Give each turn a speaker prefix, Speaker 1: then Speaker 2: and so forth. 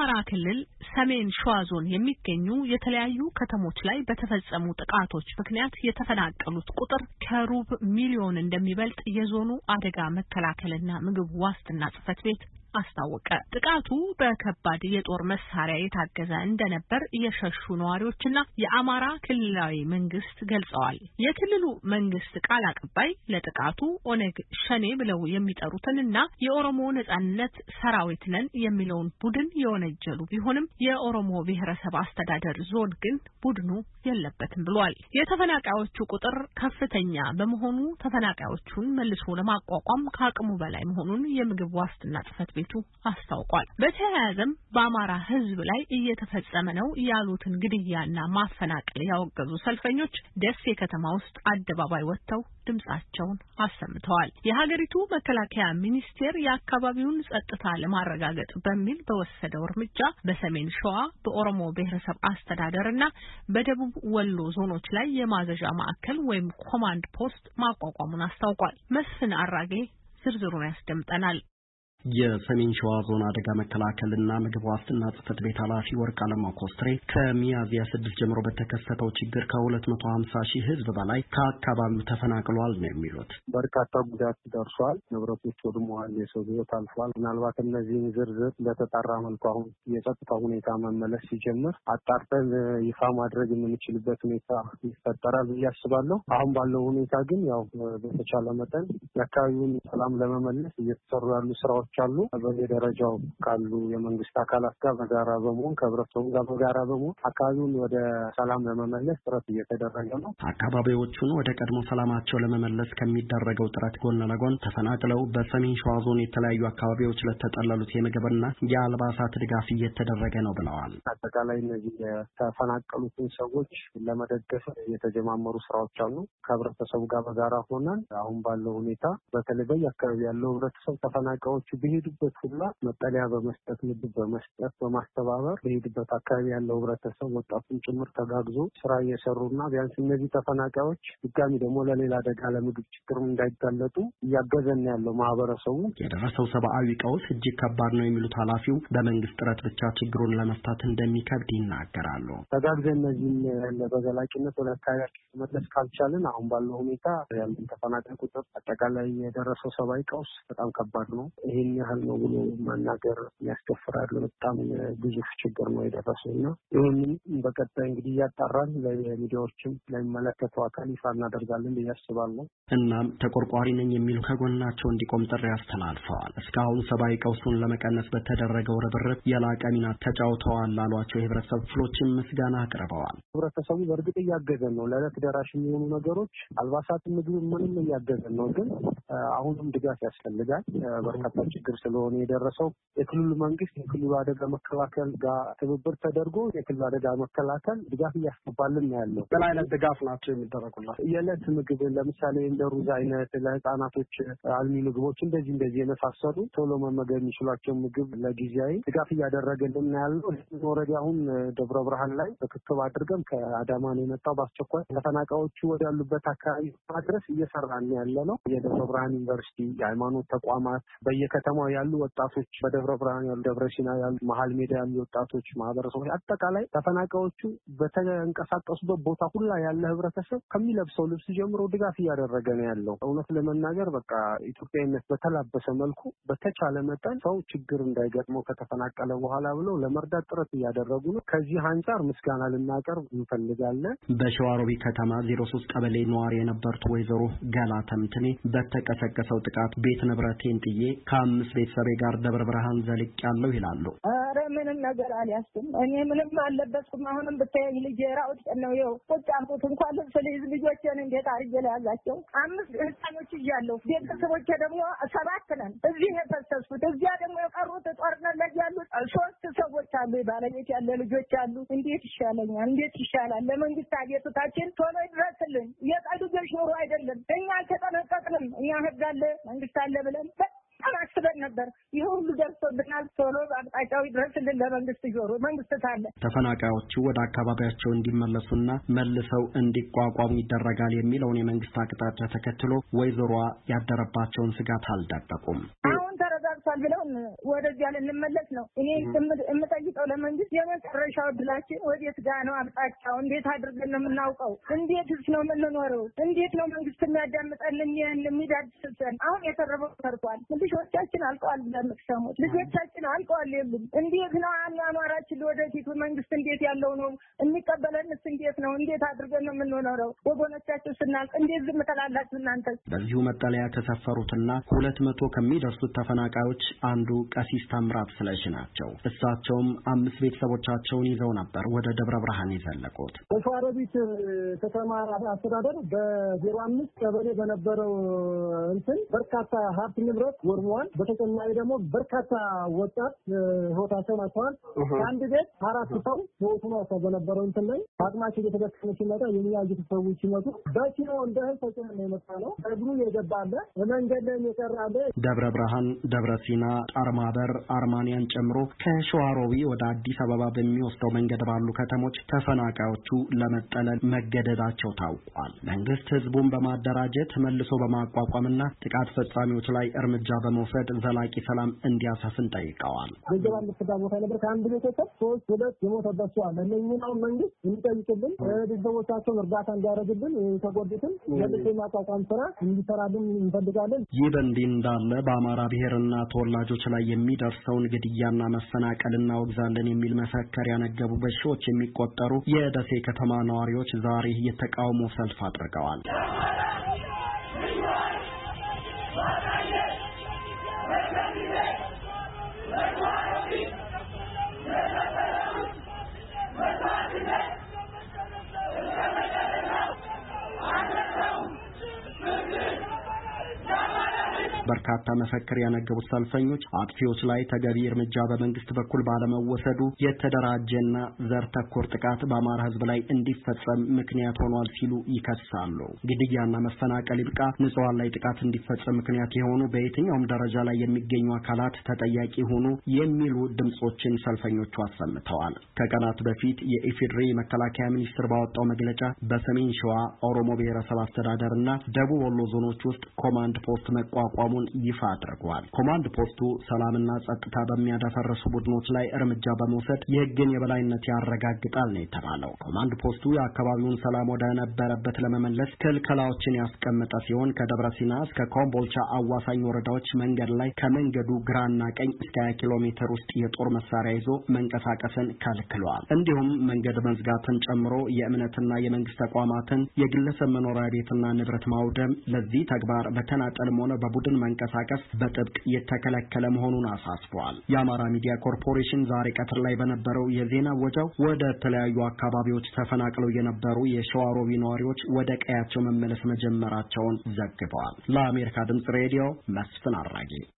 Speaker 1: በአማራ ክልል ሰሜን ሸዋ ዞን የሚገኙ የተለያዩ ከተሞች ላይ በተፈጸሙ ጥቃቶች ምክንያት የተፈናቀሉት ቁጥር ከሩብ ሚሊዮን እንደሚበልጥ የዞኑ አደጋ መከላከልና ምግብ ዋስትና ጽሕፈት ቤት አስታወቀ። ጥቃቱ በከባድ የጦር መሳሪያ የታገዘ እንደነበር የሸሹ ነዋሪዎችና የአማራ ክልላዊ መንግስት ገልጸዋል። የክልሉ መንግስት ቃል አቀባይ ለጥቃቱ ኦነግ ሸኔ ብለው የሚጠሩትንና የኦሮሞ ነጻነት ሰራዊት ነን የሚለውን ቡድን የወነጀሉ ቢሆንም የኦሮሞ ብሔረሰብ አስተዳደር ዞን ግን ቡድኑ የለበትም ብሏል። የተፈናቃዮቹ ቁጥር ከፍተኛ በመሆኑ ተፈናቃዮቹን መልሶ ለማቋቋም ከአቅሙ በላይ መሆኑን የምግብ ዋስትና ጽሕፈት ቤቱ አስታውቋል። በተያያዘም በአማራ ሕዝብ ላይ እየተፈጸመ ነው ያሉትን ግድያና ማፈናቀል ያወገዙ ሰልፈኞች ደሴ ከተማ ውስጥ አደባባይ ወጥተው ድምጻቸውን አሰምተዋል። የሀገሪቱ መከላከያ ሚኒስቴር የአካባቢውን ጸጥታ ለማረጋገጥ በሚል በወሰደው እርምጃ በሰሜን ሸዋ በኦሮሞ ብሔረሰብ አስተዳደርና በደቡብ ወሎ ዞኖች ላይ የማዘዣ ማዕከል ወይም ኮማንድ ፖስት ማቋቋሙን አስታውቋል። መስፍን አራጌ ዝርዝሩን ያስደምጠናል።
Speaker 2: የሰሜን ሸዋ ዞን አደጋ መከላከልና ምግብ ዋስትና ጽሕፈት ቤት ኃላፊ ወርቅ አለማው ኮስትሬ ከሚያዝያ 6 ጀምሮ በተከሰተው ችግር ከ250 ሺህ ሕዝብ በላይ ከአካባቢው ተፈናቅሏል ነው የሚሉት።
Speaker 3: በርካታ ጉዳት ደርሷል። ንብረቶች ወድመዋል። የሰው ሕይወት አልፏል። ምናልባት እነዚህን ዝርዝር በተጣራ መልኩ አሁን የጸጥታ ሁኔታ መመለስ ሲጀምር አጣርተን ይፋ ማድረግ የምንችልበት ሁኔታ ይፈጠራል ብዬ አስባለሁ። አሁን ባለው ሁኔታ ግን ያው በተቻለ መጠን የአካባቢውን ሰላም ለመመለስ እየተሰሩ ያሉ ስራዎች አሉ። በየደረጃው ካሉ የመንግስት አካላት ጋር በጋራ በመሆን ከህብረተሰቡ ጋር በጋራ በመሆን አካባቢውን ወደ ሰላም ለመመለስ ጥረት እየተደረገ ነው።
Speaker 2: አካባቢዎቹን ወደ ቀድሞ ሰላማቸው ለመመለስ ከሚደረገው ጥረት ጎን ለጎን ተፈናቅለው በሰሜን ሸዋ ዞን የተለያዩ አካባቢዎች ለተጠለሉት የምግብና የአልባሳት ድጋፍ እየተደረገ ነው ብለዋል።
Speaker 3: አጠቃላይ እነዚህ የተፈናቀሉትን ሰዎች ለመደገፍ የተጀማመሩ ስራዎች አሉ። ከህብረተሰቡ ጋር በጋራ ሆነን አሁን ባለው ሁኔታ በተለይ በየአካባቢ ያለው ህብረተሰብ ተፈናቃዮቹ በሄዱበት ሁላ መጠለያ በመስጠት ምግብ በመስጠት በማስተባበር በሄዱበት አካባቢ ያለው ህብረተሰብ ወጣቱን ጭምር ተጋግዞ ስራ እየሰሩና ቢያንስ እነዚህ ተፈናቃዮች ድጋሚ ደግሞ ለሌላ አደጋ ለምግብ ችግር እንዳይጋለጡ እያገዘን ያለው ማህበረሰቡ።
Speaker 2: የደረሰው ሰብአዊ ቀውስ እጅግ ከባድ ነው የሚሉት ኃላፊው በመንግስት ጥረት ብቻ ችግሩን ለመፍታት እንደሚከብድ ይናገራሉ።
Speaker 3: ተጋግዘን እነዚህን በዘላቂነት ወደ አካባቢያችን መለስ ካልቻልን አሁን ባለው ሁኔታ ያለን ተፈናቃይ ቁጥር አጠቃላይ የደረሰው ሰብአዊ ቀውስ በጣም ከባድ ነው። ይህን ያህል ነው ብሎ መናገር ያስከፍራል። በጣም ግዙፍ ችግር ነው የደረሰውና ይህንን በቀጣይ እንግዲህ እያጣራን ለሚዲያዎችም ለሚመለከተው አካል ይፋ እናደርጋለን ብዬ አስባለሁ።
Speaker 2: እናም ተቆርቋሪ ነኝ የሚሉ ከጎናቸው እንዲቆም ጥሪ አስተላልፈዋል። እስካሁን ሰብአዊ ቀውሱን ለመቀነስ በተደረገው ርብርብ የላቀ ሚና ተጫውተዋል ላሏቸው የህብረተሰብ ክፍሎችም ምስጋና አቅርበዋል።
Speaker 3: ህብረተሰቡ በእርግጥ እያገዘን ነው። ለዕለት ደራሽ የሚሆኑ ነገሮች አልባሳት፣ ምግብ ምንም እያገዘን ነው። ግን አሁንም ድጋፍ ያስፈልጋል። በርካታ ችግር ስለሆነ የደረሰው የክልሉ መንግስት የክልሉ አደጋ መከላከል ጋር ትብብር ተደርጎ የክልሉ አደጋ መከላከል ድጋፍ እያስገባልን ነው ያለው።
Speaker 2: ምን አይነት ድጋፍ ናቸው የሚደረጉላት?
Speaker 3: የዕለት ምግብ ለምሳሌ እንደ ሩዝ አይነት ለህፃናቶች አልሚ ምግቦች እንደዚህ የመሳሰሉ ቶሎ መመገብ የሚችሏቸው ምግብ ለጊዜያዊ ድጋፍ እያደረገልን ነው ያለው። ኦልሬዲ አሁን ደብረ ብርሃን ላይ ርክክብ አድርገን ከአዳማ ነው የመጣው። በአስቸኳይ ተፈናቃዮቹ ወዳሉበት አካባቢ ማድረስ እየሰራን ያለ ነው። የደብረ ብርሃን ዩኒቨርሲቲ የሃይማኖት ተቋማት በየከተማው ያሉ ወጣቶች በደብረ ብርሃን ያሉ ደብረ ሲና ያሉ መሀል ሜዳ ያሉ ወጣቶች ማህበረሰቦች አጠቃላይ ተፈናቃዮቹ በተንቀሳቀሱበት ቦታ ሁላ ያለ ህብረተሰብ ከሚለብሰው ልብስ ጀምሮ ድጋፍ እያደረገ ነው ያለው። እውነት ለመናገር በቃ ኢትዮጵያዊነት በተላበሰ መልኩ በተቻለ መጠን ሰው ችግር እንዳይገጥመው ከተፈናቀለ በኋላ ብለው ለመርዳት ጥረት እያደረጉ ነው። ከዚህ አንጻር ምስጋና ልናቀርብ እንፈልጋለን።
Speaker 2: በሸዋሮቢ ከተማ 03 ቀበሌ ነዋሪ የነበሩት ወይዘሮ ገላ ተምትኔ በተቀሰቀሰው ጥቃት ቤት ንብረቴን ጥዬ ከ5 ቤተሰቤ ጋር ደብረ ብርሃን ዘልቅ ያለው ይላሉ።
Speaker 4: አረ ምንም ነገር አልያዝኩም። እኔ ምንም አልለበስኩም። አሁንም ብታይ ልጅ ራውጥ ነው ይው ቁጭ አልኩት። እንኳን ልብስ ልይዝ ልጆችን እንዴት አድርጌ ለያዛቸው 5 ህፃኖች እያለሁ ቤተሰቦቼ ደግሞ 7 ነን። እዚህ የፈሰስኩት እዚያ ደግሞ የቀሩት ጦርነት ላይ ያሉት 3 ሰዎች አሉ። ባለቤት ያለ ልጆች አሉ። እንዴት ይሻለኛል? እንዴት ይሻላል? ለመንግስት አቤቱታችን ቶሎ ይድረስልን። የቀልጆች ኑሮ አይደለም። እኛ አልተጠነቀቅንም። እኛ ህግ አለ መንግስት አለ ብለን አስበን ነበር። ይሄ ሁሉ ደርሶብናል። ቶሎ አቅጣጫው ይድረስልን ለመንግስት ጆሮ መንግስት ታለ
Speaker 2: ተፈናቃዮቹ ወደ አካባቢያቸው እንዲመለሱና መልሰው እንዲቋቋሙ ይደረጋል የሚለውን የመንግስት አቅጣጫ ተከትሎ ወይዘሮዋ ያደረባቸውን ስጋት አልደበቁም።
Speaker 4: አሁን ተረጋግቶ ተመልሷል ብለውን ወደዚያ ልንመለስ ነው። እኔ የምጠይቀው ለመንግስት የመጨረሻው እድላችን ወዴት ጋር ነው? አቅጣጫው እንዴት አድርገን ነው የምናውቀው? እንዴትስ ነው የምንኖረው? እንዴት ነው መንግስት የሚያዳምጠን የሚዳድስልን? አሁን የተረፈው ተርፏል። ልጆቻችን አልቀዋል። ለምትሰሙት ልጆቻችን አልቀዋል። የሉም። እንዴት ነው አኗኗራችን? ወደፊቱ መንግስት እንዴት ያለው ነው የሚቀበለንስ? እንዴት ነው? እንዴት አድርገን ነው የምንኖረው? ወገኖቻችን ስናልቅ እንዴት ዝም ትላላችሁ እናንተ?
Speaker 2: በዚሁ መጠለያ ከሰፈሩትና 200 ከሚደርሱት ተፈናቃዮች አንዱ ቀሲስ ታምራት ስለሽ ናቸው። እሳቸውም 5 ቤተሰቦቻቸውን ይዘው ነበር ወደ ደብረ ብርሃን የዘለቁት።
Speaker 3: በሸዋሮቢት ከተማ አስተዳደር በ05 ቀበሌ በነበረው በርካታ ሀብት ንብረት ወድሟል። በተጨማሪ ደግሞ በርካታ ወጣት ህይወታቸውን አጥተዋል። አንድ ቤት 4 ሰው ህይወቱን አጥተው በነበረው ላይ አቅማቸው እየተደከመ ሲመጣ የሚያዩት ሰዎች ሲመጡ በኪሎ እንደ እህል ተጭነው ነው የመጣ ነው። እግሩ የገባለ መንገድ ላይ የቀራለ
Speaker 2: ደብረ ብርሃን፣ ደብረ ሲና፣ ጣርማበር፣ አርማንያን ጨምሮ ከሸዋሮቢ ወደ አዲስ አበባ በሚወስደው መንገድ ባሉ ከተሞች ተፈናቃዮቹ ለመጠለል መገደዳቸው ታውቋል። መንግስት ህዝቡን በማደራጀት መልሶ በማቋቋምና ጥቃት ፈጻሚዎች ላይ እርምጃ በመውሰድ ዘላቂ ሰላም እንዲያሰፍን ጠይቀዋል።
Speaker 3: ገንዘብ አለፈዳ ቦታ ነበር ከአንድ ቤተሰብ 3 የሞተባቸው አለ። ለኛው መንግስት እንጠይቅልን ቤተሰቦቻቸውን እርዳታ እንዲያደርግልን የተጎዱትን መልሶ ማቋቋም ስራ እንዲሰራልን እንፈልጋለን።
Speaker 2: ይህ በእንዲህ እንዳለ በአማራ ብሔርና ተወላጆች ላይ የሚደርሰውን ግድያና መፈናቀል እናወግዛለን የሚል መፈክር ያነገቡ በሺዎች የሚቆጠሩ የደሴ ከተማ ነዋሪዎች ዛሬ የተቃውሞ ሰልፍ አድርገዋል። በርካታ መፈክር ያነገቡት ሰልፈኞች አጥፊዎች ላይ ተገቢ እርምጃ በመንግስት በኩል ባለመወሰዱ የተደራጀና ዘር ተኮር ጥቃት በአማራ ሕዝብ ላይ እንዲፈጸም ምክንያት ሆኗል ሲሉ ይከሳሉ። ግድያና መፈናቀል ይብቃ፣ ንጹሃን ላይ ጥቃት እንዲፈጸም ምክንያት የሆኑ በየትኛውም ደረጃ ላይ የሚገኙ አካላት ተጠያቂ ሆኑ የሚሉ ድምጾችን ሰልፈኞቹ አሰምተዋል። ከቀናት በፊት የኢፌዴሪ መከላከያ ሚኒስቴር ባወጣው መግለጫ በሰሜን ሸዋ ኦሮሞ ብሔረሰብ አስተዳደርና ደቡብ ወሎ ዞኖች ውስጥ ኮማንድ ፖስት መቋቋሙ ይፋ አድርጓል። ኮማንድ ፖስቱ ሰላምና ጸጥታ በሚያደፈርሱ ቡድኖች ላይ እርምጃ በመውሰድ የሕግን የበላይነት ያረጋግጣል ነው የተባለው። ኮማንድ ፖስቱ የአካባቢውን ሰላም ወደ ነበረበት ለመመለስ ክልከላዎችን ያስቀመጠ ሲሆን ከደብረ ሲና እስከ ኮምቦልቻ አዋሳኝ ወረዳዎች መንገድ ላይ ከመንገዱ ግራና ቀኝ እስከ 20 ኪሎ ሜትር ውስጥ የጦር መሳሪያ ይዞ መንቀሳቀስን ከልክሏል። እንዲሁም መንገድ መዝጋትን ጨምሮ የእምነትና የመንግስት ተቋማትን፣ የግለሰብ መኖሪያ ቤትና ንብረት ማውደም ለዚህ ተግባር በተናጠልም ሆነ በቡድን መንቀሳቀስ በጥብቅ የተከለከለ መሆኑን አሳስበዋል። የአማራ ሚዲያ ኮርፖሬሽን ዛሬ ቀትር ላይ በነበረው የዜና ወጃው ወደ ተለያዩ አካባቢዎች ተፈናቅለው የነበሩ የሸዋሮቢ ነዋሪዎች ወደ ቀያቸው መመለስ መጀመራቸውን ዘግበዋል። ለአሜሪካ ድምጽ ሬዲዮ መስፍን አራጌ